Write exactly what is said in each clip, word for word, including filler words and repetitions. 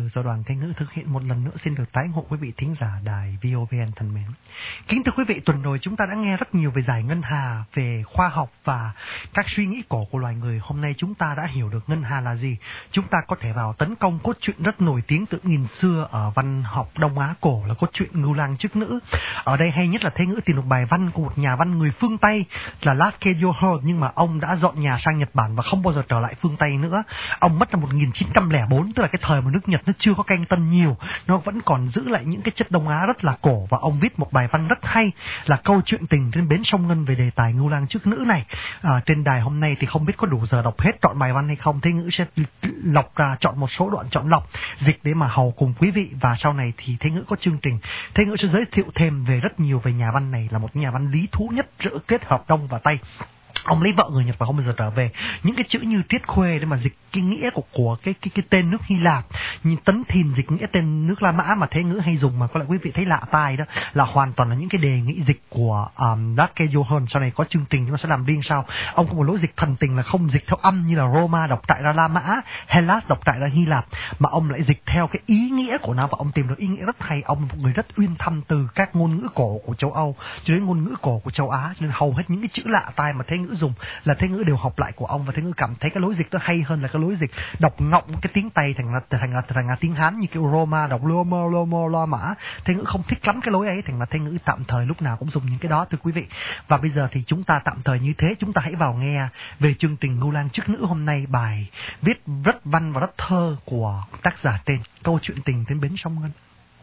do đoàn Thế Ngữ thực hiện một lần nữa xin được tái ngộ quý vị thính giả đài vê o vê en thân mến. Kính thưa quý vị, tuần rồi chúng ta đã nghe rất nhiều về giải ngân hà, về khoa học và các suy nghĩ cổ của loài người. Hôm nay chúng ta đã hiểu được ngân hà là gì. Chúng ta có thể vào tấn công cốt truyện rất nổi tiếng từ nghìn xưa ở văn học Đông Á cổ là cốt truyện Ngưu Lang Chức Nữ. Ở đây hay nhất là Thế Ngữ tìm được bài văn của một nhà văn người phương Tây là Lakegyoho, nhưng mà ông đã dọn nhà sang Nhật Bản và không bao giờ trở lại phương Tây nữa. Ông mất năm một nghìn chín trăm lẻ bốn, tức là cái thời mà nước Nhật nó chưa có canh tân nhiều, nó vẫn còn giữ lại những cái chất Đông Á rất là cổ, và ông viết một bài văn rất hay là câu chuyện tình trên bến sông Ngân về đề tài Ngưu Lang Chức Nữ này. À, trên đài hôm nay thì không biết có đủ giờ đọc hết trọn bài văn hay không. Thế Ngữ sẽ lọc ra, chọn một số đoạn chọn lọc dịch để mà hầu cùng quý vị, và sau này thì Thế Ngữ có chương trình, Thế Ngữ sẽ giới thiệu thêm về rất nhiều về nhà văn này, là một nhà văn lý thú nhất giữa kết hợp Đông và Tây. Ông lấy vợ người Nhật và không bao giờ trở về. Những cái chữ như Triết Khuê để mà dịch cái nghĩa của của cái cái cái tên nước Hy Lạp, như Tấn Thìn dịch nghĩa tên nước La Mã mà Thế Ngữ hay dùng mà có lẽ quý vị thấy lạ tai đó, là hoàn toàn là những cái đề nghị dịch của um, Lakegyoho. Sau này có chương trình chúng ta sẽ làm riêng sau. Ông có một lối dịch thần tình là không dịch theo âm như là Roma đọc trại ra La Mã, Hellas đọc trại ra Hy Lạp, mà ông lại dịch theo cái ý nghĩa của nó, và ông tìm được ý nghĩa rất hay. Ông là một người rất uyên thâm từ các ngôn ngữ cổ của châu Âu cho đến ngôn ngữ cổ của châu Á, cho nên hầu hết những cái chữ lạ tai mà Thế Ngữ dùng là Thế Ngữ đều học lại của ông, và Thế Ngữ cảm thấy cái lối dịch đó hay hơn là cái lối dịch đọc ngọng cái tiếng Tây thành là thành là thành là tiếng Hán như kiểu Roma đọc Roma Roma La Mã. Thế Ngữ không thích lắm cái lối ấy, thành là Thế Ngữ tạm thời lúc nào cũng dùng những cái đó thưa quý vị. Và bây giờ thì chúng ta tạm thời như thế, chúng ta hãy vào nghe về chương trình Ngưu Lang Chức Nữ hôm nay, bài viết rất văn và rất thơ của tác giả tên Câu chuyện tình trên bến sông Ngân.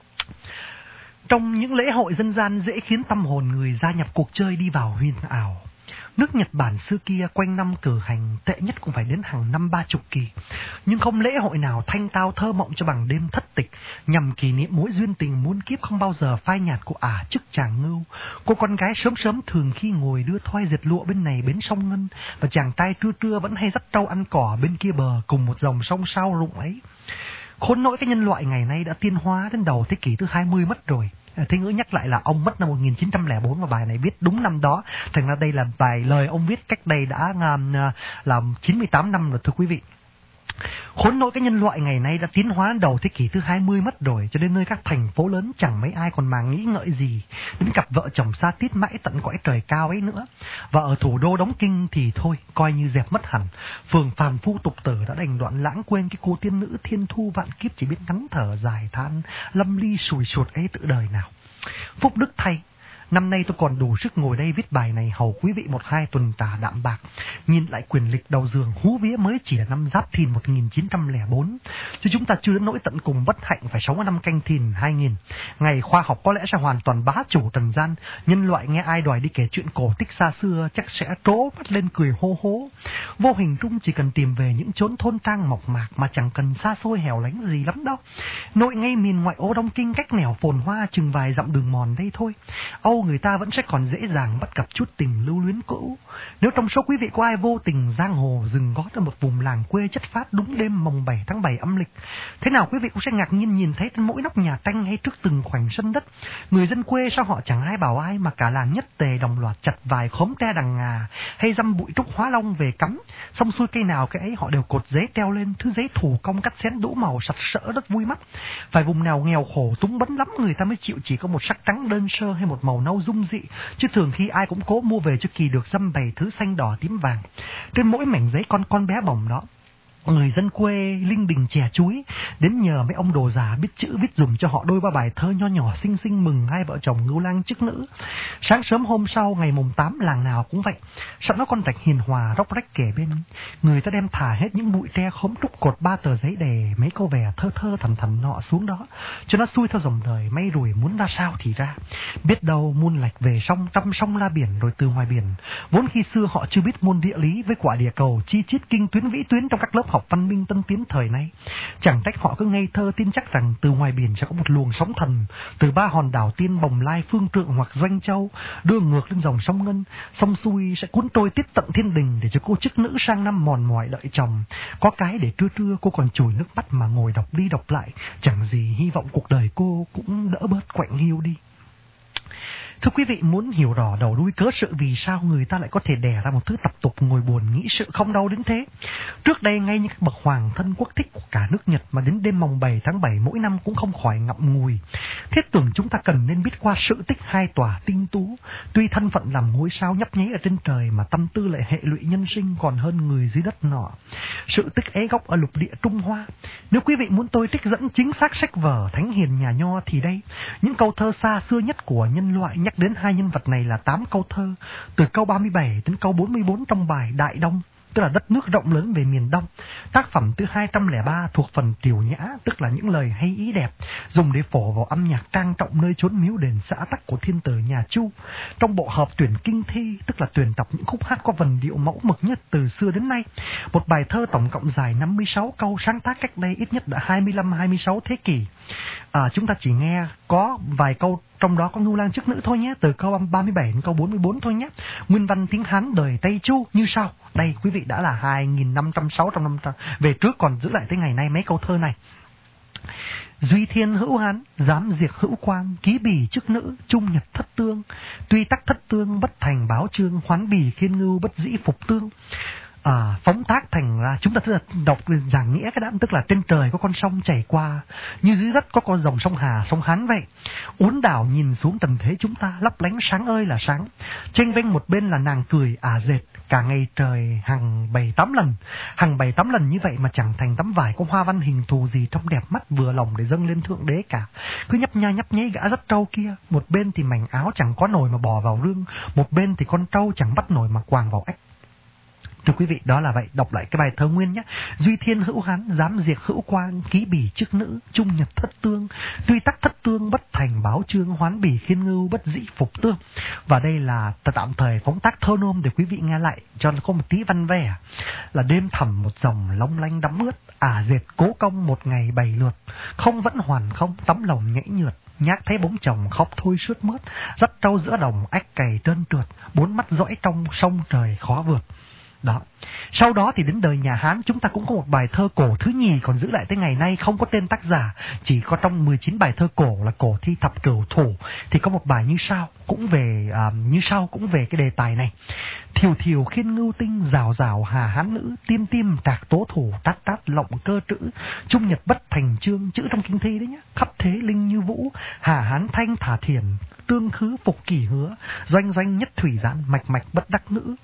Trong những lễ hội dân gian dễ khiến tâm hồn người gia nhập cuộc chơi đi vào huyền ảo. Nước Nhật Bản xưa kia quanh năm cử hành, tệ nhất cũng phải đến hàng năm ba chục kỳ. Nhưng không lễ hội nào thanh tao thơ mộng cho bằng đêm thất tịch, nhằm kỷ niệm mối duyên tình muôn kiếp không bao giờ phai nhạt của ả chức chàng Ngưu. Cô con gái sớm sớm thường khi ngồi đưa thoi dệt lụa bên này bến sông Ngân, và chàng trai trưa trưa vẫn hay dắt trâu ăn cỏ bên kia bờ cùng một dòng sông sao rụng ấy. Khốn nỗi cái nhân loại ngày nay đã tiến hóa đến đầu thế kỷ thứ hai mươi mất rồi. Thế Ngữ nhắc lại là ông mất năm một nghìn chín trăm lẻ bốn và bài này viết đúng năm đó. Thành ra đây là bài lời ông viết cách đây đã uh, là chín mươi tám năm rồi thưa quý vị. Khốn nỗi cái nhân loại ngày nay đã tiến hóa đầu thế kỷ thứ hai mươi mất rồi, cho đến nơi các thành phố lớn chẳng mấy ai còn màng nghĩ ngợi gì đến cặp vợ chồng xa tít mãi tận cõi trời cao ấy nữa. Và ở thủ đô đóng kinh thì thôi, coi như dẹp mất hẳn. Phường phàm phu tục tử đã đành đoạn lãng quên cái cô tiên nữ thiên thu vạn kiếp chỉ biết ngắn thở dài than lâm ly sùi sụt ấy tự đời nào. Phúc đức thay, năm nay tôi còn đủ sức ngồi đây viết bài này hầu quý vị một hai tuần tà đạm bạc. Nhìn lại quyền lịch đầu giường hú vía mới chỉ là năm Giáp Thìn một nghìn chín trăm lẻ bốn, chứ chúng ta chưa đến nỗi tận cùng bất hạnh phải sống ở năm Canh Thìn hai nghìn. Ngày khoa học có lẽ sẽ hoàn toàn bá chủ trần gian. Nhân loại nghe ai đòi đi kể chuyện cổ tích xa xưa chắc sẽ trố mắt lên cười hô hố. Vô hình trung chỉ cần tìm về những chốn thôn trang mộc mạc mà chẳng cần xa xôi hẻo lánh gì lắm đâu. Nội ngay miền ngoại ô Đông Kinh cách nẻo phồn hoa chừng vài dặm đường mòn đây thôi, Âu người ta vẫn sẽ còn dễ dàng bắt gặp chút tình lưu luyến cũ. Nếu trong số quý vị có ai vô tình giang hồ dừng gót ở một vùng làng quê chất phát đúng đêm mồng bảy tháng bảy âm lịch, thế nào quý vị cũng sẽ ngạc nhiên nhìn thấy trên mỗi nóc nhà tranh hay trước từng khoảnh sân đất, người dân quê sao họ chẳng ai bảo ai mà cả làng nhất tề đồng loạt chặt vài khóm tre đằng ngà hay dăm bụi trúc hóa long về cắm, xong xuôi cây nào cái ấy họ đều cột giấy treo lên, thứ giấy thủ công cắt xén đủ màu sặc sỡ rất vui mắt. Vài vùng nào nghèo khổ túng bấn lắm người ta mới chịu chỉ có một sắc trắng đơn sơ hay một màu nâu dung dị, chứ thường khi ai cũng cố mua về cho kỳ được dăm bày thứ xanh đỏ tím vàng. Trên mỗi mảnh giấy con con bé bỏng đó, người dân quê linh đình chè chuối đến nhờ mấy ông đồ già biết chữ viết dùm cho họ đôi ba bài thơ nho nhỏ xinh xinh mừng hai vợ chồng Ngưu Lang Chức Nữ. Sáng sớm hôm sau ngày mùng tám làng nào cũng vậy, sẵn nó con rạch hiền hòa róc rách kể bên, người ta đem thả hết những bụi tre khóm trúc cột ba tờ giấy đề mấy câu vẻ thơ thơ thằn thằn nọ xuống đó, cho nó xuôi theo dòng đời may rủi muốn ra sao thì ra. Biết đâu muôn lạch về sông trăm sông la biển, rồi từ ngoài biển vốn khi xưa họ chưa biết môn địa lý với quả địa cầu chi chít kinh tuyến vĩ tuyến trong các lớp học văn minh tân tiến thời nay. Chẳng trách họ cứ ngây thơ tin chắc rằng từ ngoài biển sẽ có một luồng sóng thần từ ba hòn đảo Tiên, Bồng Lai, Phương Trượng hoặc Doanh Châu đưa ngược lên dòng sông Ngân, sông xuôi sẽ cuốn trôi tiết tận thiên đình để cho cô chức nữ sang năm mòn mỏi đợi chồng. Có cái để trưa trưa cô còn chùi nước mắt mà ngồi đọc đi đọc lại, chẳng gì hy vọng cuộc đời cô cũng đỡ bớt quạnh hiu đi. Thưa quý vị, muốn hiểu rõ đầu đuôi cớ sự vì sao người ta lại có thể đẻ ra một thứ tập tục ngồi buồn nghĩ sự không đau đến thế. Trước đây ngay như các bậc hoàng thân quốc thích của cả nước Nhật mà đến đêm mồng bảy tháng bảy mỗi năm cũng không khỏi ngậm ngùi. Thiết tưởng chúng ta cần nên biết qua sự tích hai tòa tinh tú. Tuy thân phận làm ngôi sao nhấp nháy ở trên trời mà tâm tư lại hệ lụy nhân sinh còn hơn người dưới đất nọ. Sự tích ấy gốc ở lục địa Trung Hoa. Nếu quý vị muốn tôi trích dẫn chính xác sách vở Thánh Hiền nhà Nho thì đây, những câu thơ xa xưa nhất của nhân loại nhắc đến hai nhân vật này là tám câu thơ, từ câu ba mươi bảy đến câu bốn mươi bốn trong bài Đại Đông, tức là đất nước rộng lớn về miền Đông. Tác phẩm thứ hai trăm lẻ ba thuộc phần Tiểu Nhã, tức là những lời hay ý đẹp, dùng để phổ vào âm nhạc trang trọng nơi chốn miếu đền xã tắc của thiên tử nhà Chu. Trong bộ hợp tuyển kinh thi, tức là tuyển tập những khúc hát có vần điệu mẫu mực nhất từ xưa đến nay. Một bài thơ tổng cộng dài năm mươi sáu câu, sáng tác cách đây ít nhất đã hai mươi lăm hai mươi sáu thế kỷ. À, chúng ta chỉ nghe có vài câu trong đó có Ngưu Lang chức nữ thôi nhé, từ câu ba mươi bảy đến câu bốn mươi bốn thôi nhé. Nguyên văn tiếng Hán đời Tây Chu như sau. Đây quý vị đã là hai nghìn năm trăm sáu trăm năm về trước còn giữ lại tới ngày nay mấy câu thơ này. Duy thiên hữu hán, dám diệt hữu quang, ký bì chức nữ, trung nhật thất tương. Tuy tắc thất tương, bất thành báo chương, hoán bì khiên ngưu, bất dĩ phục tương. À, phóng tác thành ra chúng ta tức là đọc giảng nghĩa cái đã, tức là trên trời có con sông chảy qua, như dưới đất có con dòng sông Hà, sông Hán vậy. Uốn đảo nhìn xuống tầm thế chúng ta, lấp lánh sáng ơi là sáng. Chênh vênh một bên là nàng cười ả dệt, cả ngày trời hàng bảy tám lần, hàng bảy tám lần như vậy mà chẳng thành tấm vải có hoa văn hình thù gì trong đẹp mắt vừa lòng để dâng lên thượng đế cả. Cứ nhấp nha nhấp nháy gã rất trâu kia, một bên thì mảnh áo chẳng có nồi mà bỏ vào rương, một bên thì con trâu chẳng bắt nổi mà quàng vào ếch. Thưa quý vị, đó là vậy. Đọc lại cái bài thơ nguyên nhé. Duy thiên hữu hán, dám diệt hữu quang, ký bì chức nữ, trung nhật thất tương. Tuy tắc thất tương, bất thành báo chương, hoán bì khiên ngưu, bất dĩ phục tương. Và đây là tạm thời phóng tác thơ nôm để quý vị nghe lại cho nó có một tí văn vẻ. Là đêm thẳm một dòng long lanh đắm ướt, ả dệt cố công một ngày bảy lượt. Không vẫn hoàn không, tấm lòng nhảy nhượt. Nhác thấy bóng chồng khóc thôi suốt mướt, dắt trâu giữa đồng ách cày trơn trượt, bốn mắt dõi trong sông trời khó vượt. Đó. Sau đó thì đến đời nhà Hán chúng ta cũng có một bài thơ cổ thứ nhì còn giữ lại tới ngày nay, không có tên tác giả, chỉ có trong mười chín bài thơ cổ là cổ thi thập cửu thủ thì có một bài như sau, cũng về à, như sau cũng về cái đề tài này. Thiều thiều khiên ngưu tinh, rào rào hà hán nữ, tiêm tiêm trạc tố thủ, tát tát lộng cơ trữ, trung nhật bất thành chương, chữ trong kinh thi đấy nhá. Khắp thế linh như vũ, hà hán thanh thả thiền, tương khứ phục kỳ hứa, doanh doanh nhất thủy giãn, mạch mạch bất đắc nữ.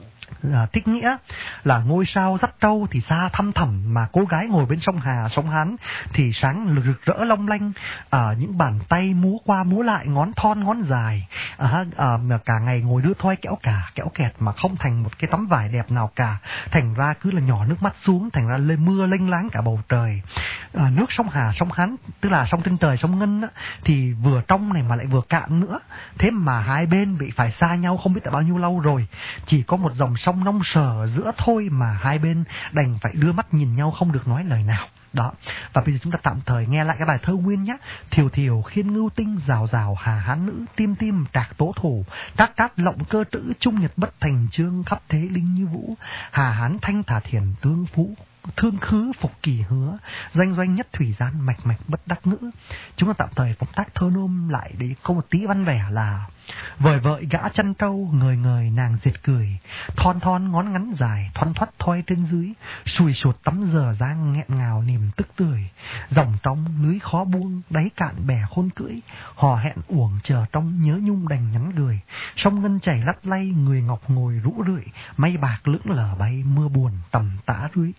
À, thích nghĩa là ngôi sao dắt trâu thì xa thăm thẳm, mà cô gái ngồi bên sông Hà, sông Hán thì sáng rực rỡ long lanh. À, những bàn tay múa qua múa lại, ngón thon ngón dài, à, à, cả ngày ngồi đưa thoi kéo cả kéo kẹt mà không thành một cái tấm vải đẹp nào cả, thành ra cứ là nhỏ nước mắt xuống, thành ra lên mưa lênh láng cả bầu trời. À, nước sông Hà, sông Hán tức là sông trên trời, sông Ngân á, thì vừa trong này mà lại vừa cạn nữa, thế mà hai bên bị phải xa nhau không biết đã bao nhiêu lâu rồi, chỉ có một dòng sông nông sở giữa thôi mà hai bên đành phải đưa mắt nhìn nhau không được nói lời nào. Đó. Và bây giờ chúng ta tạm thời nghe lại cái bài thơ nguyên nhé. Thiều thiều khiên ngưu tinh, rào rào hà hán nữ, tim tim trạc tố thủ, tát tát lộng cơ trữ, trung nhật bất thành chương, khắp thế linh như vũ, hà hán thanh thả thiền tương phú, thương khứ phục kỳ hứa, doanh doanh nhất thủy gian, mạch mạch bất đắc nữ. Chúng ta tạm thời phóng tác thơ nôm lại để có một tí văn vẻ là: vời vợi gã chăn trâu, ngời ngời nàng dệt cười, thon thon ngón ngắn dài, thoăn thoắt thoi trên dưới, sùi sụt tắm giờ giang, nghẹn ngào niềm tức tươi. Dòng trong lưới khó buông, đáy cạn bè khôn cưỡi, hò hẹn uổng chờ trong, nhớ nhung đành nhắn gửi. Sông Ngân chảy lắt lay, người ngọc ngồi rũ rượi, mây bạc lững lờ bay, mưa buồn tầm tã rưới.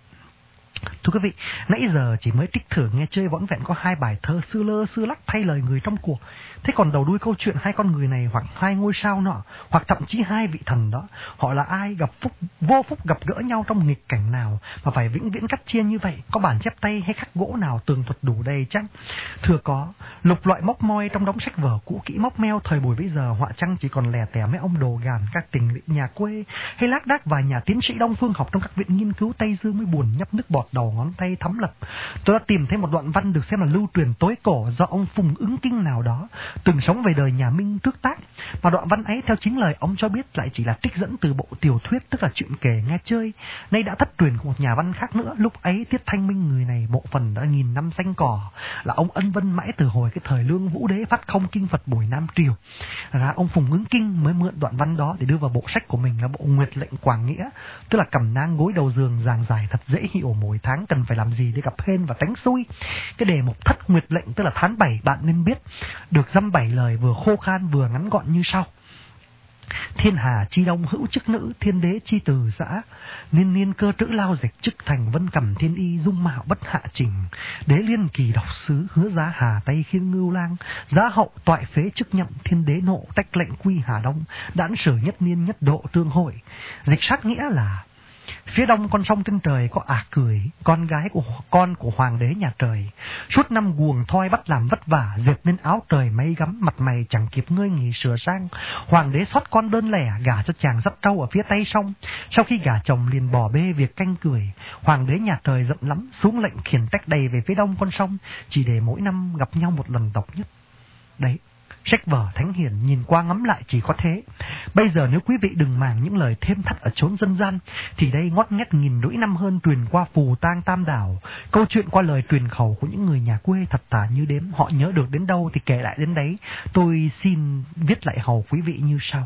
Thưa quý vị, nãy giờ chỉ mới trích thử nghe chơi võn vẹn có hai bài thơ xưa lơ xưa lắc thay lời người trong cuộc. Thế còn đầu đuôi câu chuyện hai con người này, hoặc hai ngôi sao nọ, hoặc thậm chí hai vị thần đó, họ là ai, gặp phúc vô phúc gặp gỡ nhau trong nghịch cảnh nào mà phải vĩnh viễn cắt chia như vậy? Có bản chép tay hay khắc gỗ nào tường thuật đủ đầy chăng? Thưa có. Lục loại móc moi trong đống sách vở cũ kỹ móc meo thời buổi bây giờ, họa chăng chỉ còn lẻ tẻ mấy ông đồ gàn các tình lỵ nhà quê, hay lác đác vài nhà tiến sĩ đông phương học trong các viện nghiên cứu Tây Dương mới buồn nhấp nước bọt đầu ngón tay thấm lập. Tôi đã tìm thấy một đoạn văn được xem là lưu truyền tối cổ do ông Phùng Ứng Kinh nào đó, từng sống về đời nhà Minh trước tác, Mà đoạn văn ấy theo chính lời ông cho biết lại chỉ là trích dẫn từ bộ tiểu thuyết, tức là chuyện kể nghe chơi, nay đã thất truyền của một nhà văn khác nữa. Lúc ấy Tiết Thanh Minh người này bộ phần đã nghìn năm xanh cỏ, là ông ân vân mãi từ hồi cái thời Lương Vũ Đế phát không kinh Phật buổi Nam Triều. Ra ông Phùng Ứng Kinh mới mượn đoạn văn đó để đưa vào bộ sách của mình là bộ Nguyệt Lệnh Quảng Nghĩa, tức là cầm nang gối đầu giường giảng giải thật dễ hiểu mỗi tháng cần phải làm gì để gặp hên và tránh xui. Cái đề mục Thất Nguyệt Lệnh tức là tháng bảy bạn nên biết, được dăm bảy lời vừa khô khan vừa ngắn gọn như sau: Thiên hà chi đông hữu chức nữ, thiên đế chi từ giã, niên niên cơ trữ lao dịch, chức thành vân cầm thiên y, dung mạo bất hạ trình, đế liên kỳ độc sứ, hứa giá hà tây khiên ngưu lang, giá hậu toại phế chức nhậm, thiên đế nộ tách lệnh quy hà đông, đãn sử nhất niên nhất độ tương hội. Dịch sát nghĩa là phía đông con sông trên trời có Ả Cười, con gái của con của hoàng đế nhà trời. Suốt năm guồng thoi bắt làm vất vả, dệt nên áo trời mây gắm, mặt mày chẳng kịp ngơi nghỉ sửa sang. Hoàng đế xót con đơn lẻ, gả cho chàng dắt trâu ở phía tây sông. Sau khi gả chồng liền bỏ bê việc canh cười. Hoàng đế nhà trời giận lắm, xuống lệnh khiển tách đầy về phía đông con sông, chỉ để mỗi năm gặp nhau một lần độc nhất. Đấy, sách vở thánh hiền nhìn qua ngắm lại chỉ có thế. Bây giờ nếu quý vị đừng màng những lời thêm thắt ở chốn dân gian, thì đây ngót nghét nghìn rưỡi năm hơn truyền qua phù tang tam đảo. Câu chuyện qua lời truyền khẩu của những người nhà quê thật tả như đếm, họ nhớ được đến đâu thì kể lại đến đấy. Tôi xin viết lại hầu quý vị như sau.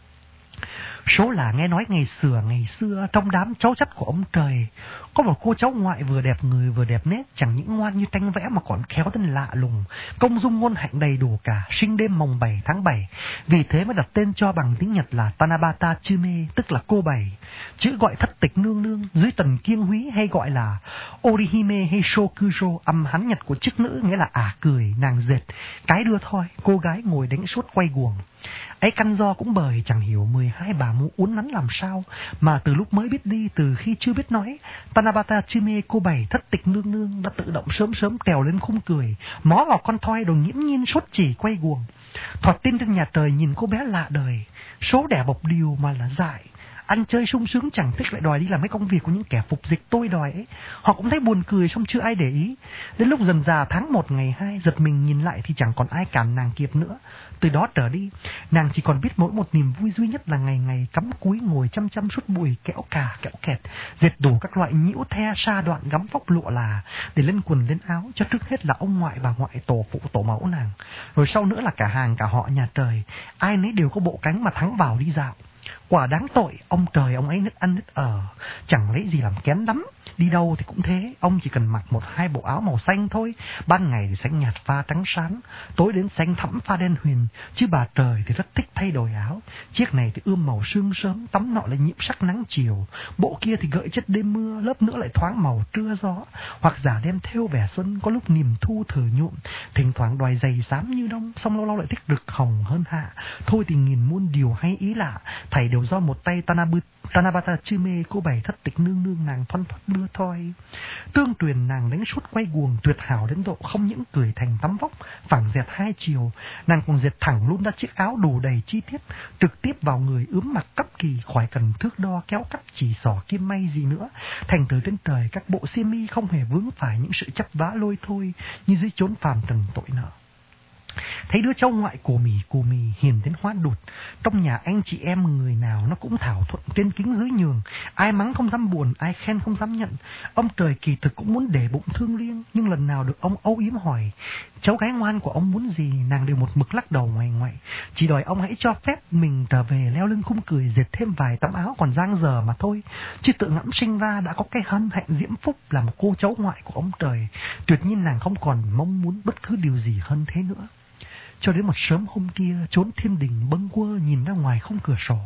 Số là nghe nói ngày xưa ngày xưa trong đám cháu chắt của ông trời có một cô cháu ngoại vừa đẹp người vừa đẹp nét, chẳng những ngoan như tranh vẽ mà còn khéo tên lạ lùng, công dung ngôn hạnh đầy đủ cả, sinh đêm mồng bảy tháng bảy. Vì thế mới đặt tên cho bằng tiếng Nhật là Tanabata Chime, tức là cô bảy. Chữ gọi thất tịch nương nương dưới tần kiêng húy hay gọi là Orihime hay Shokujo, âm Hán Nhật của chức nữ nghĩa là Ả Cười, nàng dệt, cái đưa thôi, cô gái ngồi đánh suốt quay guồng. Ấy căn do cũng bởi chẳng hiểu mười hai bà mụ uốn nắn làm sao mà từ lúc mới biết đi, từ khi chưa biết nói, Tanabata Chime cô bảy thất tịch nương nương đã tự động sớm sớm trèo lên khung cười, mó vào con thoi đồ nghiễm nhiên suốt chỉ quay guồng. Thoạt tin trên nhà trời nhìn cô bé lạ đời, số đẻ bộc điều mà là dại, ăn chơi sung sướng chẳng thích lại đòi đi làm mấy công việc của những kẻ phục dịch tôi đòi ấy. Họ cũng thấy buồn cười xong chưa ai để ý. Đến lúc dần dà tháng một ngày hai, giật mình nhìn lại thì chẳng còn ai cản nàng kịp nữa. Từ đó trở đi, nàng chỉ còn biết mỗi một niềm vui duy nhất là ngày ngày cắm cúi ngồi chăm chăm suốt buổi kẽo cà kẽo kẹt, dệt đủ các loại nhiễu the sa đoạn gắm vóc lụa là để lên quần lên áo cho trước hết là ông ngoại bà ngoại tổ phụ tổ mẫu nàng, rồi sau nữa là cả hàng cả họ nhà trời, ai nấy đều có bộ cánh mà thắng vào đi dạo. Quả đáng tội, ông trời ông ấy nứt ăn nứt ở, chẳng lấy gì làm kén lắm. Đi đâu thì cũng thế, ông chỉ cần mặc một hai bộ áo màu xanh thôi. Ban ngày thì xanh nhạt pha trắng sáng, tối đến xanh thẫm pha đen huyền. Chứ bà trời thì rất thích thay đổi áo. Chiếc này thì ươm màu sương sớm, tắm nọ lại nhiễm sắc nắng chiều. Bộ kia thì gợi chất đêm mưa, lớp nữa lại thoáng màu trưa gió. Hoặc giả đem theo vẻ xuân, có lúc niềm thu thở nhuộm, thỉnh thoảng đoài giày xám như đông, xong lâu lâu lại thích rực hồng hơn hạ. Thôi thì nghìn muôn điều hay ý lạ, thầy đều do một tay Tanabu, Tanabata Chime cô bảy thất tịch nương nương nàng thoăn thoắt đưa thôi. Tương truyền nàng đánh suốt quay guồng tuyệt hảo đến độ không những cười thành tấm vóc phẳng dẹt hai chiều, nàng còn dệt thẳng luôn ra chiếc áo đủ đầy chi tiết, trực tiếp vào người ướm mặc cấp kỳ, khỏi cần thước đo kéo cắt chỉ xỏ kim may gì nữa. Thành từ trên trời các bộ xiêm y không hề vướng phải những sự chấp vá lôi thôi như dưới chốn phàm trần tội nợ. Thấy đứa cháu ngoại của mì của mì hiền đến hóa đụt, trong nhà anh chị em người nào nó cũng thảo thuận trên kính dưới nhường, ai mắng không dám buồn, ai khen không dám nhận. Ông trời kỳ thực cũng muốn để bụng thương riêng, nhưng lần nào được ông âu yếm hỏi cháu gái ngoan của ông muốn gì, nàng đều một mực lắc đầu ngoài ngoại, chỉ đòi ông hãy cho phép mình trở về leo lưng khung cười dệt thêm vài tấm áo còn dang dở mà thôi. Chứ tự ngẫm sinh ra đã có cái hân hạnh diễm phúc là một cô cháu ngoại của ông trời, tuyệt nhiên nàng không còn mong muốn bất cứ điều gì hơn thế nữa. Cho đến một sớm hôm kia, trốn thiên đình bâng quơ nhìn ra ngoài khung cửa sổ,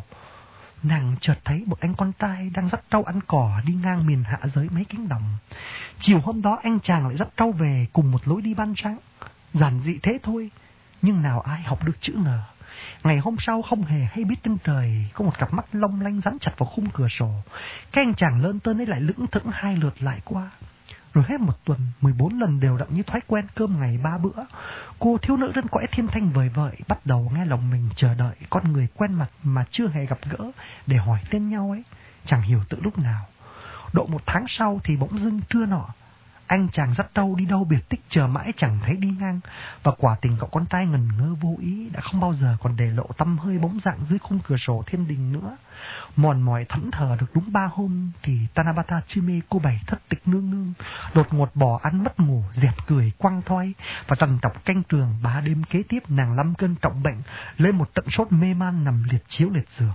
nàng chợt thấy một anh con trai đang dắt trâu ăn cỏ đi ngang miền hạ giới mấy cánh đồng. Chiều hôm đó anh chàng lại dắt trâu về cùng một lối đi ban sáng, giản dị thế thôi, nhưng nào ai học được chữ N. Ngày hôm sau không hề hay biết trên trời có một cặp mắt long lanh dán chặt vào khung cửa sổ. Cái anh chàng lơn tơn ấy lại lững thững hai lượt lại qua. Rồi hết một tuần, mười bốn lần đều đặn như thói quen cơm ngày ba bữa, cô thiếu nữ trên cõi thiên thanh vời vợi bắt đầu nghe lòng mình chờ đợi con người quen mặt mà chưa hề gặp gỡ để hỏi tên nhau ấy, chẳng hiểu từ lúc nào. Độ một tháng sau thì bỗng dưng trưa nọ, anh chàng dắt trâu đi đâu biệt tích chờ mãi chẳng thấy đi ngang. Và quả tình cậu con trai ngần ngơ vô ý đã không bao giờ còn để lộ tăm hơi bóng dạng dưới khung cửa sổ thiên đình nữa. Mòn mỏi thẫn thờ được đúng ba hôm thì Tanabata Chime, cô bảy thất tịch nương nương, đột ngột bỏ ăn mất ngủ, dẹp cười quăng thoi và trằn trọc canh trường. Ba đêm kế tiếp nàng lâm cơn trọng bệnh, lên một trận sốt mê man nằm liệt chiếu liệt giường.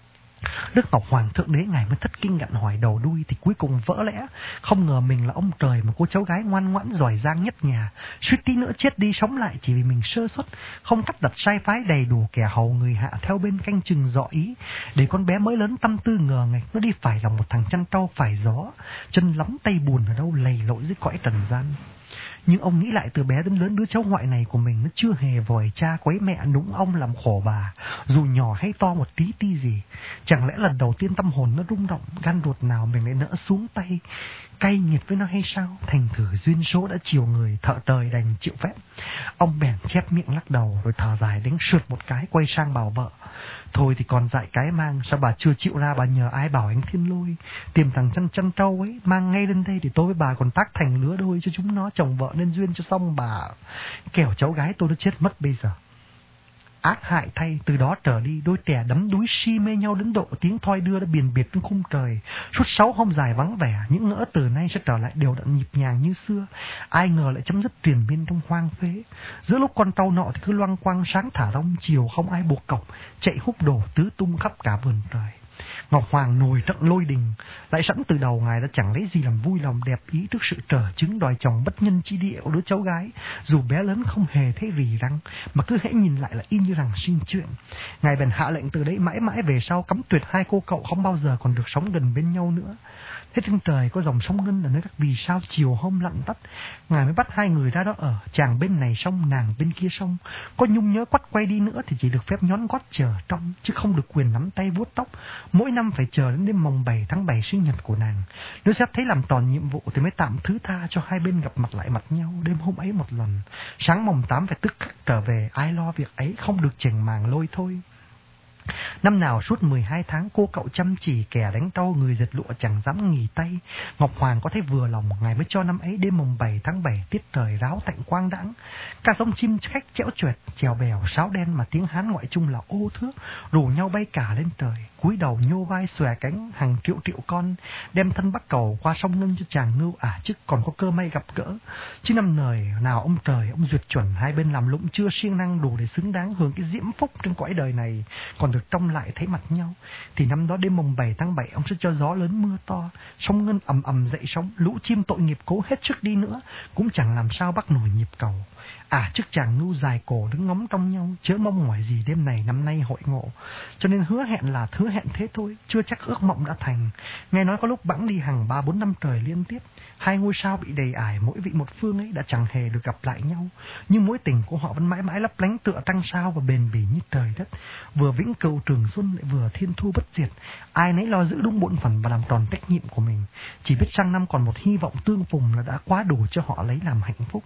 Đức Ngọc Hoàng Thượng Đế ngài mới thất kinh ngạn hỏi đầu đuôi thì cuối cùng vỡ lẽ, không ngờ mình là ông trời mà cô cháu gái ngoan ngoãn giỏi giang nhất nhà, suýt tí nữa chết đi sống lại chỉ vì mình sơ suất, không cắt đặt sai phái đầy đủ kẻ hầu người hạ theo bên canh chừng dọ ý, để con bé mới lớn tâm tư ngờ ngạch nó đi phải lòng một thằng chăn trâu phải gió, chân lắm tay buồn ở đâu lầy lội dưới cõi trần gian. Nhưng ông nghĩ lại từ bé đến lớn đứa cháu ngoại này của mình nó chưa hề vòi cha quấy mẹ nũng ông làm khổ bà, dù nhỏ hay to một tí ti gì. Chẳng lẽ lần đầu tiên tâm hồn nó rung động, gan ruột nào mình lại nỡ xuống tay cay nghiệt với nó hay sao? Thành thử duyên số đã chiều người, thợ trời đành chịu phép. Ông bèn chép miệng lắc đầu rồi thở dài đánh sượt một cái, quay sang bảo vợ: thôi thì còn dại cái mang, sao bà chưa chịu ra bà nhờ ai bảo anh Thiên Lôi tìm thằng chăn chăn trâu ấy mang ngay lên đây thì tôi với bà còn tác thành lứa đôi cho chúng nó chồng vợ nên duyên cho xong bà, kẻo cháu gái tôi nó chết mất bây giờ. Ác hại thay, từ đó trở đi đôi trẻ đắm đuối si mê nhau đến độ tiếng thoi đưa đã biền biệt trên khung trời. Suốt sáu hôm dài vắng vẻ, những ngỡ từ nay sẽ trở lại đều đặn nhịp nhàng như xưa, ai ngờ lại chấm dứt triền miên trong hoang phế. Giữa lúc con trâu nọ thì cứ loang quang sáng thả rong, chiều không ai buộc cọc, chạy húc đổ tứ tung khắp cả vườn trời. Ngọc Hoàng nổi trận lôi đình, lại sẵn từ đầu ngài đã chẳng lấy gì làm vui lòng đẹp ý trước sự trở chứng đòi chồng bất nhân chi địa của đứa cháu gái, dù bé lớn không hề thấy rì răng, mà cứ hễ nhìn lại là y như rằng sinh chuyện. Ngài bèn hạ lệnh từ đấy mãi mãi về sau cấm tuyệt hai cô cậu không bao giờ còn được sống gần bên nhau nữa. Thế trên trời có dòng sông Ngân ở nơi các vì sao chiều hôm lặn tắt, ngài mới bắt hai người ra đó ở, chàng bên này sông, nàng bên kia sông. Có nhung nhớ quắt quay đi nữa thì chỉ được phép nhón gót chờ trong, chứ không được quyền nắm tay vuốt tóc. Mỗi năm phải chờ đến đêm mồng bảy tháng bảy sinh nhật của nàng, nếu xét thấy làm tròn nhiệm vụ thì mới tạm thứ tha cho hai bên gặp mặt lại mặt nhau đêm hôm ấy một lần. Sáng mồng tám phải tức khắc trở về, ai lo việc ấy không được chèn màng lôi thôi. Năm nào suốt mười hai tháng cô cậu chăm chỉ, kẻ đánh trâu người dệt lụa chẳng dám nghỉ tay. Ngọc Hoàng có thấy vừa lòng, ngài mới cho năm ấy đêm mồng bảy tháng bảy tiết trời ráo tạnh quang đãng, cả sông chim khách chẽo choẹt, chèo bèo sáo đen mà tiếng Hán ngoại chung là ô thước, rủ nhau bay cả lên trời, cúi đầu nhô vai xòe cánh hàng triệu triệu con, đem thân bắt cầu qua sông Ngân cho chàng ngưu ả chức còn có cơ may gặp gỡ. Chứ năm đời nào ông trời ông duyệt chuẩn hai bên làm lũng chưa siêng năng đủ để xứng đáng hưởng cái diễm phúc trên cõi đời này, còn được trông lại thấy mặt nhau, thì năm đó đêm mồng bảy tháng bảy ông sẽ cho gió lớn mưa to, sông Ngân ầm ầm dậy sóng, lũ chim tội nghiệp cố hết sức đi nữa cũng chẳng làm sao bắt nổi nhịp cầu. À trước chàng ngưu dài cổ đứng ngóng trong nhau, chớ mong mỏi gì đêm này năm nay hội ngộ, cho nên hứa hẹn là hứa hẹn thế thôi, chưa chắc ước mộng đã thành. Nghe nói có lúc bẵng đi hàng ba bốn năm trời liên tiếp, hai ngôi sao bị đầy ải mỗi vị một phương ấy đã chẳng hề được gặp lại nhau, nhưng mối tình của họ vẫn mãi mãi lấp lánh tựa trăng sao và bền bỉ như trời đất, vừa vĩnh cửu trường xuân lại vừa thiên thu bất diệt. Ai nấy lo giữ đúng bổn phận và làm tròn trách nhiệm của mình, chỉ biết sang năm còn một hy vọng tương phùng là đã quá đủ cho họ lấy làm hạnh phúc.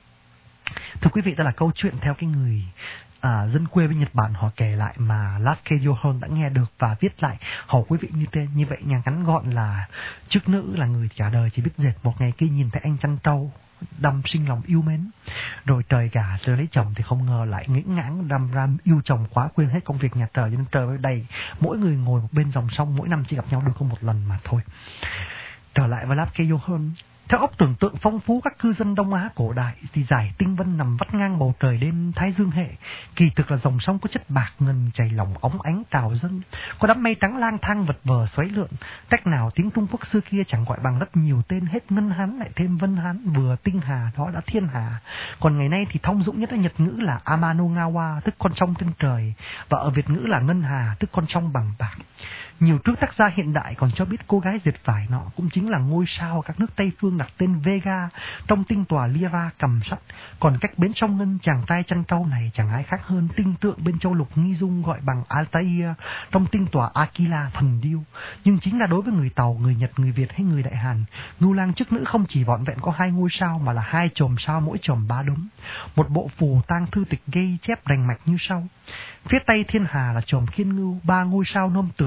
Thưa quý vị, đó là câu chuyện theo cái người à, dân quê bên Nhật Bản họ kể lại mà Lafke Johan đã nghe được và viết lại hầu quý vị như tên như vậy, nhà ngắn gọn là chức nữ là người cả đời chỉ biết dệt, một ngày kia nhìn thấy anh chăn trâu đâm sinh lòng yêu mến, rồi trời gả rồi lấy chồng thì không ngờ lại ngưỡng ngãng đâm ra yêu chồng quá quên hết công việc nhà trời, cho nên trời đầy mỗi người ngồi một bên dòng sông, mỗi năm chỉ gặp nhau được có một lần mà thôi. Trở lại với Lafke Johan, theo óc tưởng tượng phong phú các cư dân Đông Á cổ đại thì dải tinh vân nằm vắt ngang bầu trời đêm Thái Dương hệ, kỳ thực là dòng sông có chất bạc ngân chảy lỏng óng ánh trào dâng, có đám mây trắng lang thang vật vờ xoáy lượn. Cách nào tiếng Trung Quốc xưa kia chẳng gọi bằng rất nhiều tên, hết Ngân Hán lại thêm Vân Hán, vừa tinh hà đó đã thiên hà. Còn ngày nay thì thông dụng nhất ở Nhật ngữ là Amanogawa, tức con sông trên trời, và ở Việt ngữ là Ngân Hà, tức con sông bằng bạc. Nhiều trước tác gia hiện đại còn cho biết cô gái dệt vải nọ cũng chính là ngôi sao các nước Tây phương đặt tên Vega trong tinh tòa Lyra cầm sắt. Còn cách bến sông Ngân, chàng trai chăn trâu này chẳng ai khác hơn tinh tượng bên châu lục Nghi Dung gọi bằng Altair trong tinh tòa Aquila thần điêu. Nhưng chính là đối với người Tàu, người Nhật, người Việt hay người Đại Hàn, ngưu lang chức nữ không chỉ vỏn vẹn có hai ngôi sao mà là hai chòm sao, mỗi chòm ba đốm. Một bộ phù tang thư tịch ghi chép rành mạch như sau: phía Tây thiên hà là chòm Thiên Ngưu, ba ngôi sao nôm tựa tựa dáng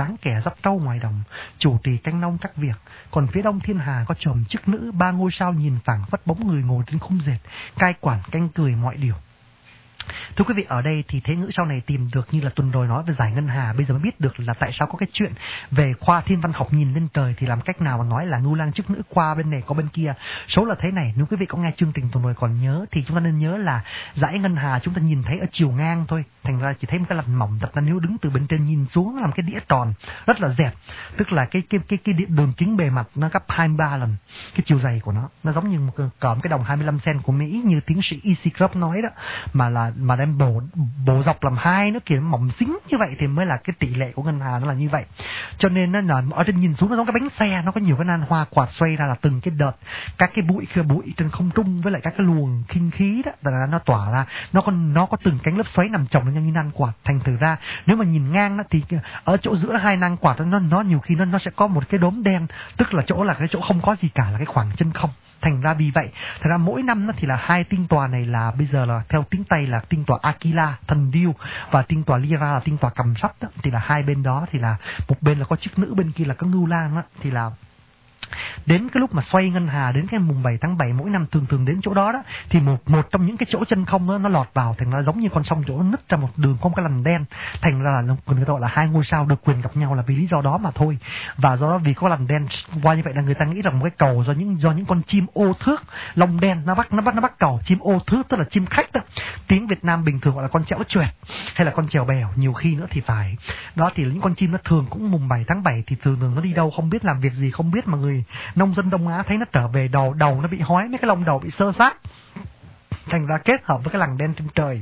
dáng kẻ dắt trâu ngoài đồng, chủ trì canh nông các việc. Còn phía đông thiên hà có chòm chức nữ, ba ngôi sao nhìn phảng phất bóng người ngồi trên khung dệt, cai quản canh cười mọi điều. Thưa quý vị, ở đây thì Thế Ngữ sau này tìm được như là tuần rồi nói về giải ngân hà, bây giờ mới biết được là tại sao có cái chuyện về khoa thiên văn học nhìn lên trời thì làm cách nào mà nói là ngưu lang chức nữ qua bên này có bên kia. Số là thế này, nếu quý vị có nghe chương trình tuần rồi còn nhớ thì chúng ta nên nhớ là giải ngân hà chúng ta nhìn thấy ở chiều ngang thôi, thành ra chỉ thấy một cái lằn mỏng, thật ra nếu đứng từ bên trên nhìn xuống nó làm cái đĩa tròn rất là dẹp, tức là cái cái cái cái đường kính bề mặt nó gấp hai mươi ba lần cái chiều dày của nó, nó giống như một cỡ cái đồng hai mươi lăm cent của Mỹ như tiến sĩ E C Club nói đó, mà là mà đem bổ bổ dọc làm hai nó kiểu mỏng xính như vậy thì mới là cái tỷ lệ của ngân hà nó là như vậy. Cho nên nó là ở trên nhìn xuống nó giống cái bánh xe, nó có nhiều cái nan hoa quạt xoay ra là từng cái đợt các cái bụi kia bụi trên không trung với lại các cái luồng khinh khí đó, là nó tỏa ra, nó có nó có từng cánh lớp xoáy nằm chồng nó như nan quạt. Thành thử ra nếu mà nhìn ngang đó, thì ở chỗ giữa hai nan quạt đó, nó nó nhiều khi nó nó sẽ có một cái đốm đen, tức là chỗ là cái chỗ không có gì cả, là cái khoảng chân không. Thành ra vì vậy, thành ra mỗi năm nó thì là hai tinh tòa này là bây giờ là theo tiếng Tây là tinh tòa Aquila, thần điêu, và tinh tòa Lyra là tinh tòa cầm sắt đó. Thì là hai bên đó thì là một bên là có chức nữ, bên kia là có ngưu lang đó. Thì là đến cái lúc mà xoay ngân hà đến cái mùng bảy tháng bảy mỗi năm thường thường đến chỗ đó đó thì một một trong những cái chỗ chân không đó, nó lọt vào, thành ra giống như con sông chỗ nó nứt ra một đường không cái lằn đen, thành ra là người ta gọi là hai ngôi sao được quyền gặp nhau là vì lý do đó mà thôi. Và do đó vì có lằn đen qua như vậy là người ta nghĩ rằng một cái cầu do những do những con chim ô thước lông đen nó bắt nó bắt nó bắt cầu, chim ô thước tức là chim khách đó, tiếng Việt Nam bình thường gọi là con chẽo chuyền hay là con chèo bèo nhiều khi nữa thì phải. Đó thì những con chim nó thường cũng mùng bảy tháng bảy thì thường thường nó đi đâu không biết, làm việc gì không biết, mà người nông dân Đông Á thấy nó trở về đầu đầu nó bị hói, mấy cái lông đầu bị xơ xác, thành ra kết hợp với cái lằn đen trên trời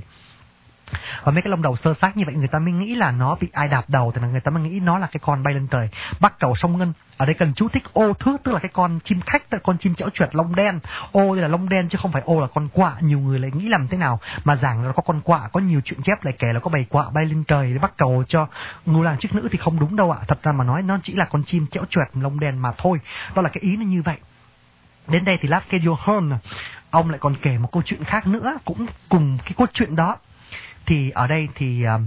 và mấy cái lông đầu sơ xác như vậy người ta mới nghĩ là nó bị ai đạp đầu, thì là người ta mới nghĩ nó là cái con bay lên trời bắt cầu sông Ngân. Ở đây cần chú thích ô thước tức là cái con chim khách, tức là con chim chẽo chuột lông đen. Ô đây là lông đen chứ không phải ô là con quạ. Nhiều người lại nghĩ làm thế nào mà giảng là có con quạ, có nhiều chuyện chép lại kể là có bầy quạ bay lên trời để bắt cầu cho ngưu lang chức nữ thì không đúng đâu ạ. Thật ra mà nói nó chỉ là con chim chẽo chuột lông đen mà thôi. Đó là cái ý nó như vậy. Đến đây thì Lafcadio Hearn ông lại còn kể một câu chuyện khác nữa cũng cùng cái cốt truyện đó. Thì ở đây thì um,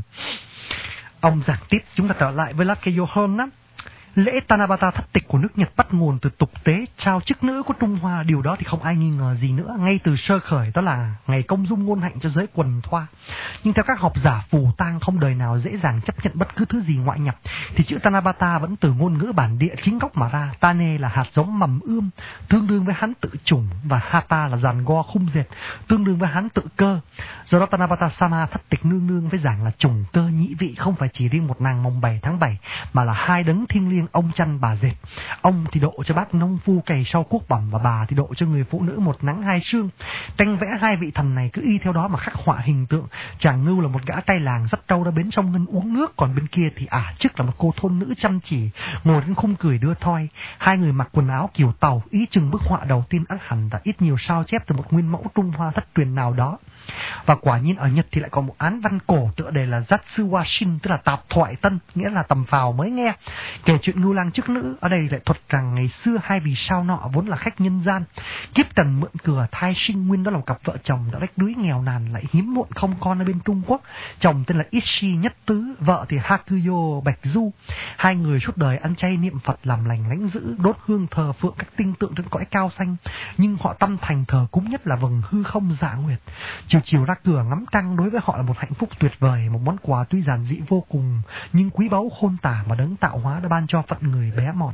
ông giảng tiếp, chúng ta trở lại với Lafcadio Hearn á. Lễ Tanabata thất tịch của nước Nhật bắt nguồn từ tục tế trao chức nữ của Trung Hoa. Điều đó thì không ai nghi ngờ gì nữa. Ngay từ sơ khởi đó là ngày công dung ngôn hạnh cho giới quần thoa. Nhưng theo các học giả phù tang không đời nào dễ dàng chấp nhận bất cứ thứ gì ngoại nhập, thì chữ Tanabata vẫn từ ngôn ngữ bản địa chính gốc mà ra. Tane là hạt giống mầm ươm, tương đương với hán tự chủng, và Hata là giàn go khung dệt, tương đương với hán tự cơ. Do đó Tanabata Sama thất tịch nương nương với giảng là chủng cơ nhị vị không phải chỉ riêng một nàng mồng bảy tháng bảy, mà là hai đấng thiêng liêng ông chăn bà dệt. Ông thì độ cho bác nông phu cày sau cuốc bẩm, và bà thì độ cho người phụ nữ một nắng hai sương. Tranh vẽ hai vị thần này cứ y theo đó mà khắc họa hình tượng. Chàng Ngưu là một gã tay làng dắt trâu ra bến sông Ngân uống nước, còn bên kia thì ả chức là một cô thôn nữ chăm chỉ ngồi trên khung cười đưa thoi. Hai người mặc quần áo kiểu tàu, ý chừng bức họa đầu tiên ắt hẳn đã ít nhiều sao chép từ một nguyên mẫu Trung Hoa thất truyền nào đó. Và quả nhiên ở Nhật thì lại có một án văn cổ tựa đề là Zatsuwashin, tức là tạp thoại tân, nghĩa là tầm phào mới nghe, kể chuyện ngưu lang chức nữ. Ở đây lại thuật rằng ngày xưa hai vì sao nọ vốn là khách nhân gian, kiếp tần mượn cửa thai sinh, nguyên đó là một cặp vợ chồng đã rách đuối nghèo nàn lại hiếm muộn không con ở bên Trung Quốc. Chồng tên là Ishi Nhất Tứ, vợ thì Hakuyo Bạch Du. Hai người suốt đời ăn chay niệm Phật, làm lành lãnh dữ, đốt hương thờ phượng các tinh tượng trên cõi cao xanh, nhưng họ tâm thành thờ cúng nhất là vầng hư không dạ nguyệt. Chiều chiều ra cửa ngắm trăng đối với họ là một hạnh phúc tuyệt vời, một món quà tuy giản dị vô cùng nhưng quý báu khôn tả mà đấng tạo hóa đã ban cho phận người bé mọn.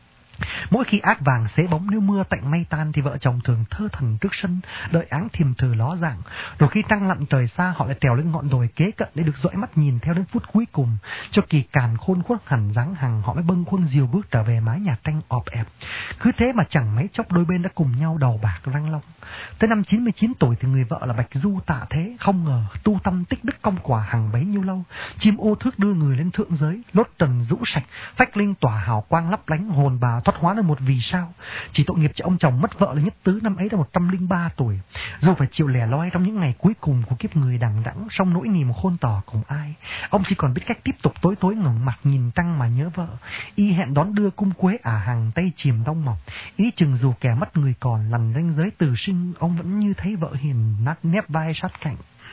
Mỗi khi ác vàng xế bóng, nếu mưa tạnh mây tan, thì vợ chồng thường thơ thẩn trước sân đợi áng thiềm thử ló dạng. Rồi khi trăng lặn trời xa, họ lại trèo lên ngọn đồi kế cận để được dõi mắt nhìn theo đến phút cuối cùng. Cho kỳ càn khôn khuất hẳn dáng hằng, họ mới bâng khuâng diều bước trở về mái nhà tranh ọp ẹp. Cứ thế mà chẳng mấy chốc đôi bên đã cùng nhau đầu bạc răng long. Tới năm chín mươi chín tuổi thì người vợ là Bạch Du tạ thế. Không ngờ tu tâm tích đức công quả hằng bấy nhiêu lâu, chim ô thước đưa người lên thượng giới, lốt trần rũ sạch, phách linh tỏa hào quang lấp lánh, hồn bà thoát hóa lên một vì sao. Chỉ tội nghiệp cho ông chồng mất vợ là Nhất Tứ, năm ấy đã một trăm lẻ ba tuổi. Dù phải chịu lẻ loi trong những ngày cuối cùng của kiếp người đằng đẵng, song nỗi niềm khôn tỏ cùng ai, ông chỉ còn biết cách tiếp tục tối tối ngẩng mặt nhìn trăng mà nhớ vợ. Y hẹn đón đưa cung quế ả hàng tây chìm đông mỏng, ý chừng dù kẻ mất người còn, lằn ranh giới từ sinh, ông vẫn như thấy vợ hiền nát nép vai sát cạnh.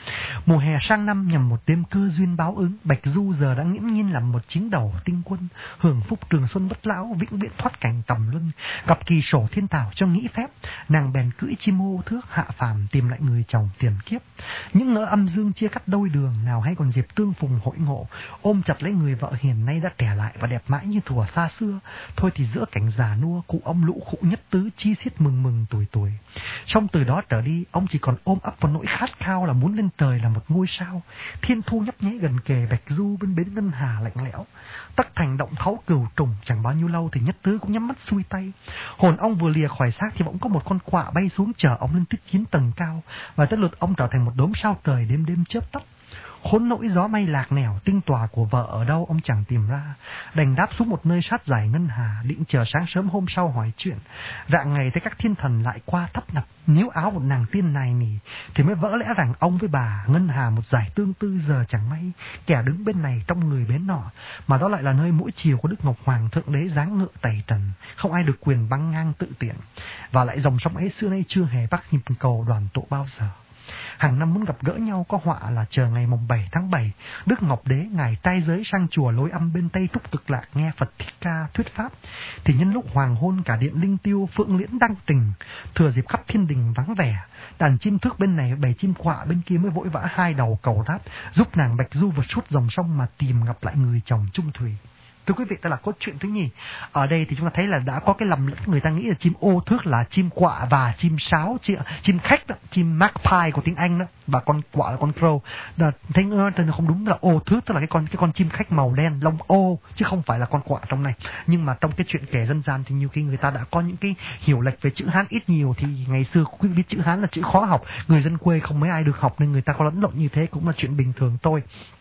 Mùa hè sang năm nhằm một đêm cơ duyên báo ứng, Bạch Du giờ đã nghiễm nhiên làm một chiến đầu tinh quân, hưởng phúc trường xuân bất lão, vĩnh viễn thoát cảnh tầm luân. Gặp kỳ sổ thiên tảo cho nghĩ phép, nàng bèn cưỡi chim ô thước hạ phàm tìm lại người chồng tiền kiếp. Những ngỡ âm dương chia cắt đôi đường, nào hay còn dịp tương phùng hội ngộ, ôm chặt lấy người vợ hiền nay đã trẻ lại và đẹp mãi như thuở xa xưa. Thôi thì giữa cảnh già nua, cụ ông lũ khụ nhất tứ chi xiết mừng mừng tuổi tuổi. Xong từ đó trở đi, ông chỉ còn ôm ấp một nỗi khát khao là muốn lên trời là một ngôi sao. Thiên thu nhấp nháy gần kề, Bạch Du bên bến ngân hà lạnh lẽo. Tắc thành động thấu cừu trùng, chẳng bao nhiêu lâu thì nhất tứ cũng nhắm mắt xuôi tay. Hồn ông vừa lìa khỏi xác thì bỗng có một con quạ bay xuống chở ông lên tích chiến tầng cao, và tới lượt ông trở thành một đốm sao trời đêm đêm chớp tắt. Khốn nỗi gió mây lạc nẻo, tinh tòa của vợ ở đâu ông chẳng tìm ra, đành đáp xuống một nơi sát giải ngân hà, định chờ sáng sớm hôm sau hỏi chuyện. Rạng ngày thấy các thiên thần lại qua thắp nập, níu áo một nàng tiên này nỉ, thì mới vỡ lẽ rằng ông với bà ngân hà một giải tương tư. Giờ chẳng may kẻ đứng bên này trong người bến nọ, mà đó lại là nơi mỗi chiều của Đức Ngọc Hoàng thượng đế giáng ngựa tẩy trần, không ai được quyền băng ngang tự tiện. Và lại dòng sông ấy xưa nay chưa hề bắt nhịp cầu đoàn tụ bao giờ. Hàng năm muốn gặp gỡ nhau có họa là chờ ngày mồng bảy tháng bảy, Đức Ngọc Đế ngài trai giới sang chùa Lối Âm bên Tây Trúc Cực Lạc nghe Phật Thích Ca thuyết pháp. Thì nhân lúc hoàng hôn cả điện linh tiêu phượng liễn đăng trình, thừa dịp khắp thiên đình vắng vẻ, đàn chim thước bên này bầy chim quạ bên kia mới vội vã hai đầu cầu đáp, giúp nàng Bạch Du vượt suốt dòng sông mà tìm gặp lại người chồng chung thủy. Thưa quý vị, đó là cốt truyện thứ nhì. Ở đây thì chúng ta thấy là đã có cái lầm lẫn, người ta nghĩ là chim ô thước là chim quạ và chim sáo, chim, chim khách đó, chim magpie của tiếng Anh đó, và con quạ là con crow. Đó, thấy nó không đúng, là ô thước tức là cái con cái con chim khách màu đen lông ô, chứ không phải là con quạ trong này. Nhưng mà trong cái chuyện kể dân gian thì nhiều khi người ta đã có những cái hiểu lệch về chữ Hán ít nhiều, thì ngày xưa quý vị biết chữ Hán là chữ khó học, người dân quê không mấy ai được học nên người ta có lẫn lộn như thế cũng là chuyện bình thường thôi.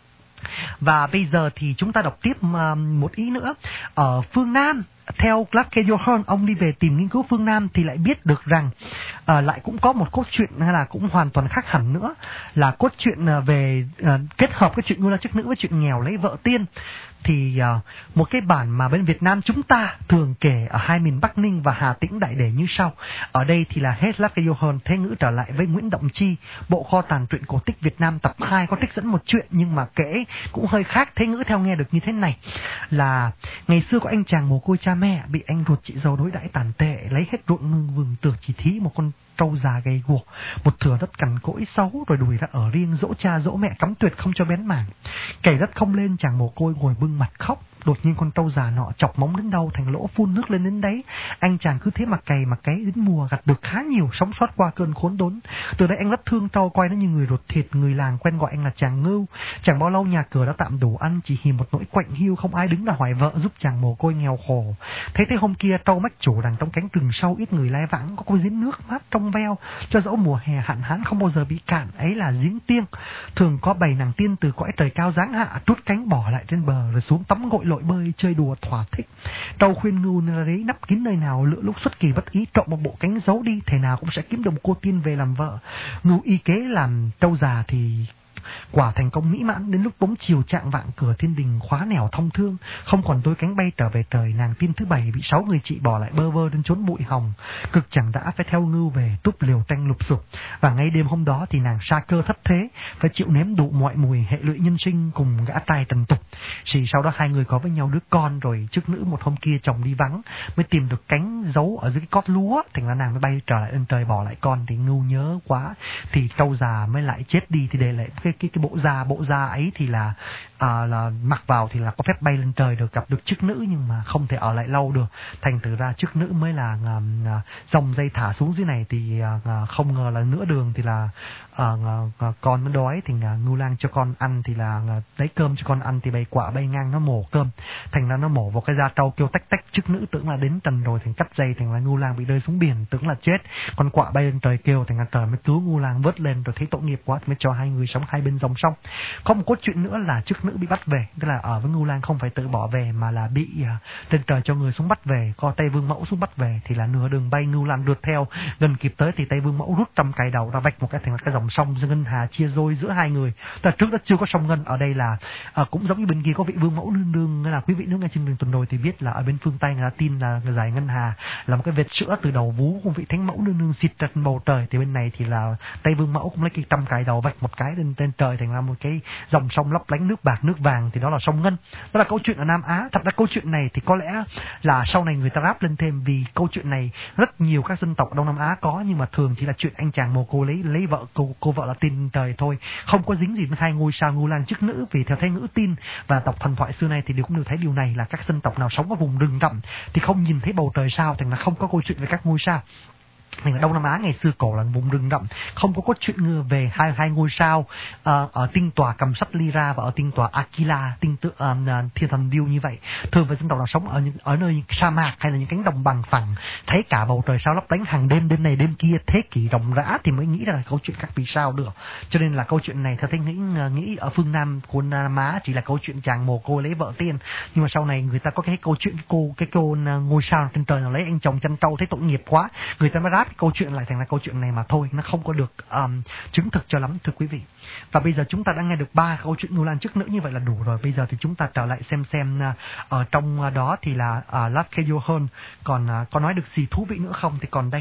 Và bây giờ thì chúng ta đọc tiếp một ý nữa. Ở phương Nam, theo Clarke Johann, ông đi về tìm nghiên cứu phương Nam thì lại biết được rằng uh, lại cũng có một cốt truyện hay là cũng hoàn toàn khác hẳn nữa, là cốt truyện uh, về uh, kết hợp cái chuyện Ngưu La Chức Nữ với chuyện nghèo lấy vợ tiên. Thì uh, một cái bản mà bên Việt Nam chúng ta thường kể ở hai miền Bắc Ninh và Hà Tĩnh Đại Để như sau. Ở đây thì là hết Clarke Johann thế ngữ trở lại với Nguyễn Động Chi, bộ kho tàng truyện cổ tích Việt Nam tập hai có trích dẫn một chuyện nhưng mà kể cũng hơi khác. Thế ngữ theo nghe được như thế này, là ngày xưa có anh chàng mồ côi cha mẹ bị anh ruột chị dâu đối đãi tàn tệ, lấy hết ruộng ngưng vừng tưởng chỉ thí một con trâu già gầy guộc, một thửa đất cằn cỗi xấu, rồi đùi ra ở riêng, dỗ cha dỗ mẹ cắm tuyệt không cho bén mảng. Cày đất không lên, chàng mồ côi ngồi bưng mặt khóc. Đột nhiên con trâu già nọ chọc móng đến đâu thành lỗ phun nước lên đến đấy. Anh chàng cứ thế mà cày mà cấy, đến mùa gặt được khá nhiều, sống sót qua cơn khốn đốn. Từ đây anh rất thương trâu, coi nó như người ruột thịt. Người làng quen gọi anh là chàng Ngưu. Chẳng bao lâu nhà cửa đã tạm đủ ăn, chỉ hì một nỗi quạnh hiu, không ai đứng ra hỏi vợ giúp chàng mồ côi nghèo khổ. Thế thế hôm kia trâu mách chủ rằng trong cánh rừng sâu ít người lai vãng có có giếng nước mát trong veo, cho dẫu mùa hè hạn hán không bao giờ bị cạn, ấy là giếng Tiêng. Thường có bầy nàng tiên từ cõi trời cao giáng hạ, trút cánh bỏ lại trên bờ rồi xuống tắm gội lội bơi chơi đùa thỏa thích. Trâu khuyên Ngưu đấy nắp kín nơi nào, lựa lúc xuất kỳ bất ý trộm một bộ cánh giấu đi, thể nào cũng sẽ kiếm được một cô tiên về làm vợ. Ngưu y kế làm trâu già thì quả thành công mỹ mãn. Đến lúc bóng chiều trạng vạng, cửa thiên đình khóa nẻo thông thương, không còn đôi cánh bay trở về trời, nàng tiên thứ bảy bị sáu người chị bỏ lại bơ vơ đến chốn bụi hồng, cực chẳng đã phải theo Ngưu về túp liều tranh lục sục. Và ngay đêm hôm đó thì nàng sa cơ thất thế, phải chịu nếm đủ mọi mùi hệ lụy nhân sinh cùng gã trai trần tục. Thì sau đó hai người có với nhau đứa con, rồi chức nữ một hôm kia chồng đi vắng mới tìm được cánh giấu ở dưới cái cót lúa, thành ra nàng mới bay trở lại lên trời bỏ lại con. Thì Ngưu nhớ quá thì trâu già mới lại chết đi, thì để lại cái cái cái bộ da bộ da ấy thì là à, là mặc vào thì là có phép bay lên trời được, gặp được chức nữ nhưng mà không thể ở lại lâu được. Thành từ ra chức nữ mới là à, dòng dây thả xuống dưới này, thì à, không ngờ là nửa đường thì là à, à, con nó đói thì à, Ngưu Lang cho con ăn, thì là à, lấy cơm cho con ăn thì bầy quạ bay ngang nó mổ cơm, thành ra nó mổ vào cái da trâu kêu tách tách. Chức nữ tưởng là đến trần rồi thành cắt dây, thành là Ngưu Lang bị rơi xuống biển tưởng là chết. Con quạ bay lên trời kêu, thành ra trời mới cứu Ngưu Lang vớt lên, rồi thấy tội nghiệp quá thì mới cho hai người sống hai bên dòng sông. Có một cốt truyện nữa là chức nữ bị bắt về, tức là ở với Ngưu Lang không phải tự bỏ về mà là bị uh, trên trời cho người xuống bắt về, có Tây Vương Mẫu xuống bắt về. Thì là nửa đường bay Ngưu Lang rượt theo, gần kịp tới thì Tây Vương Mẫu rút trăm cài đầu ra vạch một cái, thành là cái dòng dòng sông ngân hà chia đôi giữa hai người. Tức là trước đó chưa có sông Ngân, ở đây là à, cũng giống như bên kia có vị vương mẫu nương nương, là quý vị nước nghe chương trình tuần rồi thì biết là ở bên phương Tây người ta tin là dải ngân hà là một cái vệt sữa từ đầu vú của vị thánh mẫu nương nương xịt ra bầu trời, thì bên này thì là Tây Vương mẫu cũng lấy cái trăm cài đầu vạch một cái lên trên trời thành ra một cái dòng sông lấp lánh nước bạc nước vàng, thì đó là sông Ngân. Đó là câu chuyện ở Nam Á. Thật ra câu chuyện này thì có lẽ là sau này người ta ráp lên thêm, vì câu chuyện này rất nhiều các dân tộc Đông Nam Á có, nhưng mà thường chỉ là chuyện anh chàng mồ cô lấy lấy vợ cô cô vợ là tin trời thôi, không có dính gì đến hai ngôi sao Ngưu Lang chức nữ. Vì theo Thái ngữ tin và đọc thần thoại xưa nay thì đều cũng đều thấy điều này, là các dân tộc nào sống ở vùng rừng rậm thì không nhìn thấy bầu trời sao, thành là không có câu chuyện về các ngôi sao. Mình ở Đông Nam Á ngày xưa cổ là vùng rừng rậm, không có cốt truyện ngừa về hai hai ngôi sao uh, ở tinh tòa cầm sắt Lyra và ở tinh tòa Aquila, tinh tượng uh, thiên thần điêu như vậy. Thường với dân tộc nào sống ở những ở nơi sa mạc hay là những cánh đồng bằng phẳng, thấy cả bầu trời sao lấp lánh hàng đêm, đêm này đêm kia, thế kỷ rộng rã thì mới nghĩ ra là câu chuyện các vì sao được. Cho nên là câu chuyện này theo tôi nghĩ nghĩ ở phương Nam của Nam Á chỉ là câu chuyện chàng mồ côi lấy vợ tiên, nhưng mà sau này người ta có cái câu chuyện cái cô cái cô ngôi sao trên trời nào lấy anh chồng chăn trâu thấy tội nghiệp quá, người ta mới ráp câu chuyện lại thành là câu chuyện này mà thôi, nó không có được um, chứng thực cho lắm thưa quý vị. Và bây giờ chúng ta đã nghe được ba câu chuyện Ngưu Lang chức nữ như vậy là đủ rồi. Bây giờ thì chúng ta trở lại xem xem uh, ở trong đó thì là uh, Lakeyo hơn còn uh, có nói được gì thú vị nữa không. Thì còn đây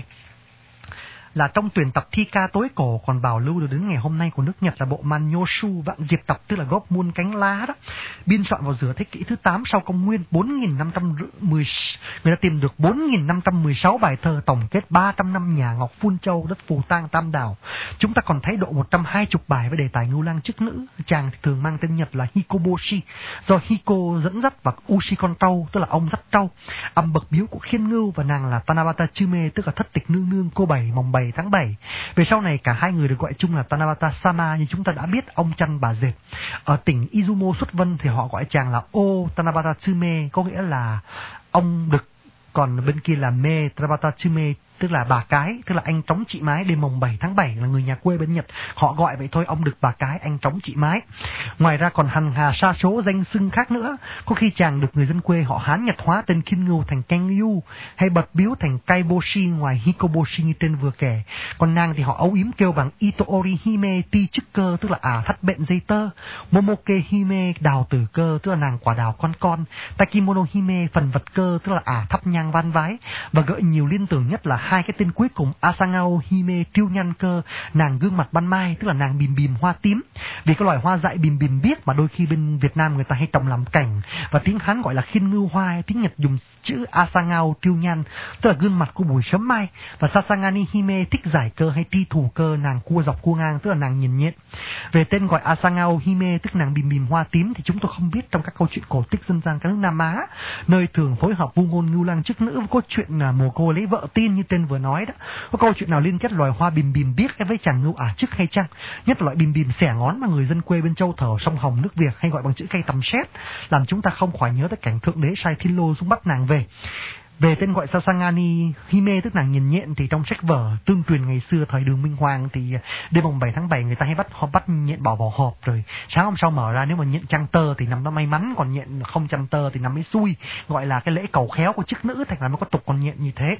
là trong tuyển tập thi ca tối cổ còn bảo lưu được đến ngày hôm nay của nước Nhật là bộ Manyoshu vạn diệp tập, tức là góp muôn cánh lá đó, biên soạn vào giữa thế kỷ thứ tám sau công nguyên, bốn nghìn năm trăm mười người ta tìm được bốn nghìn năm trăm mười sáu bài thơ, tổng kết ba trăm năm nhà ngọc Phun Châu, đất Phù Tang Tam Đảo. Chúng ta còn thấy độ một trăm hai mươi bài với đề tài Ngưu Lang chức nữ. Chàng thì thường mang tên Nhật là Hikoboshi, do Hiko dẫn dắt và Ushi con trâu, tức là ông dắt trâu, âm bậc biếu của Khiên Ngưu, và nàng là Tanabata Chume, tức là thất tịch nương nương, cô bảy mồng bảy tháng bảy. Về sau này cả hai người được gọi chung là Tanabata Sama, như chúng ta đã biết, ông chăn bà dệt. Ở tỉnh Izumo xuất vân thì họ gọi chàng là O Tanabata Tsume, có nghĩa là ông đực, còn bên kia là Me Tanabata Tsume, tức là bà cái, tức là anh trống chị mái. Đêm mồng bảy tháng bảy là người nhà quê bên Nhật họ gọi vậy thôi, ông được bà cái, anh trống chị mái. Ngoài ra còn hằng hà sa số danh xưng khác nữa. Có khi chàng được người dân quê họ Hán Nhật hóa tên Khiên Ngưu thành Kengyu, hay bật biếu thành Kaiboshi ngoài Hikoboshi như trên vừa kể. Còn nàng thì họ ấu yếm kêu bằng Itoori Hime ti chức cơ, tức là ả à, thắt bện dây tơ. Momoke Hime đào tử cơ, tức là nàng quả đào con con. Takimono Hime phần vật cơ, tức là ả à, thắp nhang van vái. Và gợi nhiều liên tưởng nhất là hai cái tên cuối cùng Asangao Hime tiêu nhan cơ, nàng gương mặt ban mai, tức là nàng bìm bìm hoa tím. Vì cái loài hoa dại bìm bìm biếc mà đôi khi bên Việt Nam người ta hay trồng làm cảnh, và tiếng Hán gọi là Khiên Ngưu hoa, tiếng Nhật dùng chữ Asangao tiêu nhan, tức là gương mặt của buổi sớm mai. Và Sasangani Hime thích giải cơ hay tri thủ cơ, nàng cua dọc cua ngang, tức là nàng nhìn nhện. Về tên gọi Asangao Hime tức nàng bìm bìm hoa tím thì chúng tôi không biết trong các câu chuyện cổ tích dân gian các nước Nam Á, nơi thường phối hợp vu ngôn Ngưu Lang chức nữ với câu chuyện là mồ côi lấy vợ tin như tên vừa nói đó. Có câu chuyện nào liên kết loài hoa bìm bìm biếc với chàng ngưu ả chức hay chăng? Nhất là loại bìm bìm xẻ ngón mà người dân quê bên Châu Thở sông Hồng nước Việt hay gọi bằng chữ cây tầm sét, làm chúng ta không khỏi nhớ tới cảnh thượng đế sai Thiên Lô xuống bắt nàng về. Về tên gọi Sasangani Hime tức nàng nhìn nhện thì trong sách vở tương truyền ngày xưa thời Đường Minh Hoàng thì đêm mùng bảy tháng bảy người ta hay bắt bắt nhện bỏ vào hộp, rồi sáng hôm sau mở ra, nếu mà nhện chăn tơ thì nằm đó may mắn, còn nhện không chăn tơ thì nằm mới xui, gọi là cái lễ cầu khéo của chức nữ, thành ra mới có tục con nhện như thế.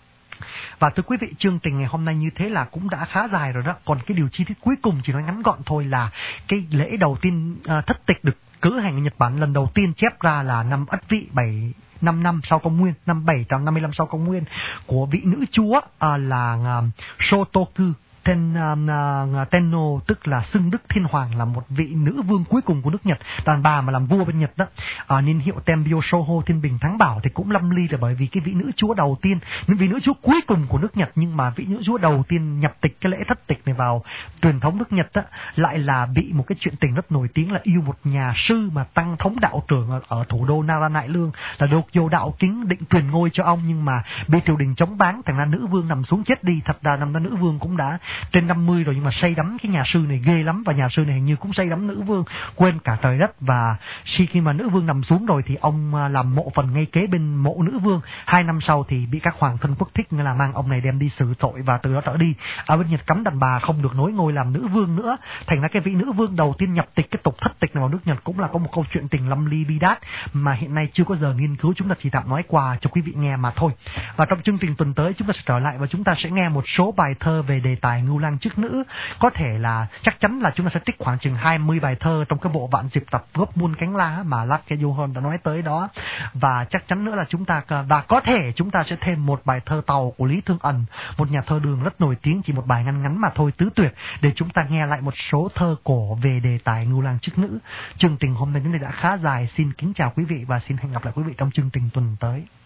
Và thưa quý vị, chương trình ngày hôm nay như thế là cũng đã khá dài rồi đó. Còn cái điều chi tiết cuối cùng chỉ nói ngắn gọn thôi là cái lễ đầu tiên uh, thất tịch được cử hành ở Nhật Bản lần đầu tiên chép ra là năm Ất Vị bảy năm năm sau công nguyên, năm bảy trăm năm mươi lăm sau công nguyên, của vị nữ chúa uh, là uh, Shotoku Ten, uh, Tenno, tức là xưng đức thiên hoàng, là một vị nữ vương cuối cùng của nước Nhật, đàn bà mà làm vua bên Nhật đó. À, niên hiệu Tembio Shoho thiên bình thắng bảo thì cũng lâm ly là bởi vì cái vị nữ chúa đầu tiên, những vị nữ chúa cuối cùng của nước Nhật, nhưng mà vị nữ chúa đầu tiên nhập tịch cái lễ thất tịch này vào truyền thống nước Nhật đó, lại là bị một cái chuyện tình rất nổi tiếng là yêu một nhà sư mà tăng thống đạo trưởng ở, ở thủ đô Nara Nại Lương, là đột vô đạo kính định truyền ngôi cho ông, nhưng mà bị triều đình chống bán, thành ra nữ vương nằm xuống chết đi. Thật ra năm đó nữ vương cũng đã trên năm mươi rồi, nhưng mà say đắm cái nhà sư này ghê lắm, và nhà sư này hình như cũng say đắm nữ vương, quên cả trời đất. Và khi khi mà nữ vương nằm xuống rồi thì ông làm mộ phần ngay kế bên mộ nữ vương. Hai năm sau thì bị các hoàng thân quốc thích là mang ông này đem đi xử tội, và từ đó trở đi ở bên Nhật cấm đàn bà không được nối ngôi làm nữ vương nữa. Thành ra cái vị nữ vương đầu tiên nhập tịch cái tục thất tịch này vào nước Nhật cũng là có một câu chuyện tình lâm ly bi đát mà hiện nay chưa có giờ nghiên cứu, chúng ta chỉ tạm nói qua cho quý vị nghe mà thôi. Và trong chương trình tuần tới chúng ta sẽ trở lại và chúng ta sẽ nghe một số bài thơ về đề tài tài Ngưu Lang Chức Nữ. Có thể là chắc chắn là chúng ta sẽ trích khoảng chừng hai mươi bài thơ trong cái bộ vạn diệp tập Gốc Muôn Cánh Lá mà Lake Johan đã nói tới đó. Và chắc chắn nữa là chúng ta và có thể chúng ta sẽ thêm một bài thơ Tàu của Lý Thương Ẩn, một nhà thơ đường rất nổi tiếng, chỉ một bài ngắn ngắn mà thôi, tứ tuyệt, để chúng ta nghe lại một số thơ cổ về đề tài Ngưu Lang Chức Nữ. Chương trình hôm nay đến đây đã khá dài, xin kính chào quý vị và xin hẹn gặp lại quý vị trong chương trình tuần tới.